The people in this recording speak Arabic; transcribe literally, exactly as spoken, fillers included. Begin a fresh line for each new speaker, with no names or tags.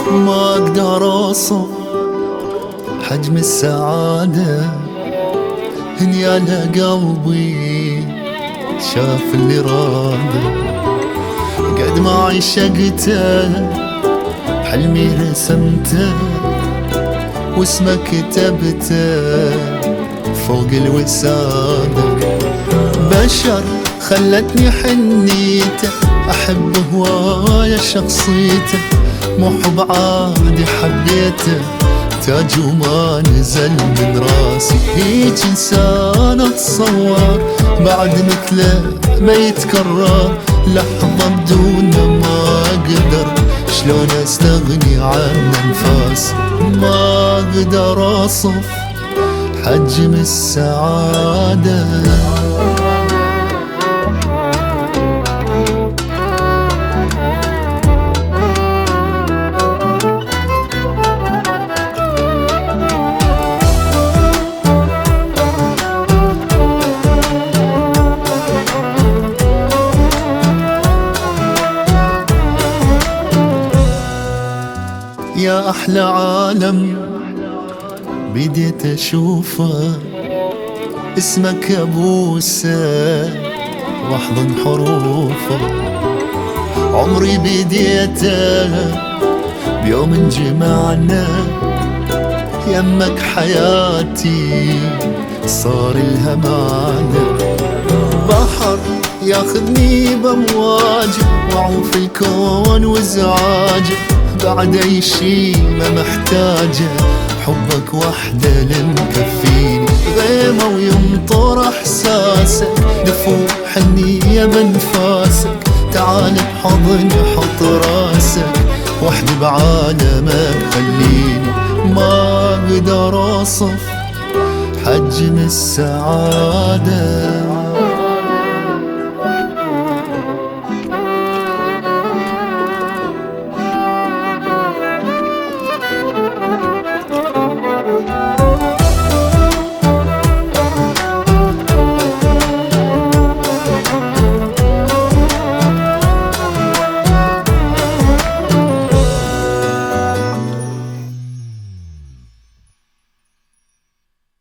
ما اقدر اوصف حجم السعادة هنيا قلبي شاف اللي راده. قد ما عشقته حلمي رسمته واسمه كتبته فوق الوسادة. بشر خلتني حنيته أحب هواية شخصيته، مو حب عادي حبيته تاج وما نزل من راسي. هيج إنسان أتصور بعد مثله ما يتكرر لحظة بدونه ما أقدر شلون أستغني عن أنفاسي. ما أقدر أوصف حجم السعادة. يا أحلى عالم بديت أشوفه اسمك أبوسه واحضن حروفه. عمري بديته بيوم جمعنا يمك حياتي صار لها معنى. بحر ياخذني بمواجه واعوف الكون وازعاجه، بعد اي شي ما محتاجه حبك وحده لمكفيني. غيمه ويمطر احساسك دفو حنيه بانفاسك، تعال بحضني حط راسك وحدي بعالمك خليني. ما اقدر اوصف حجم السعاده.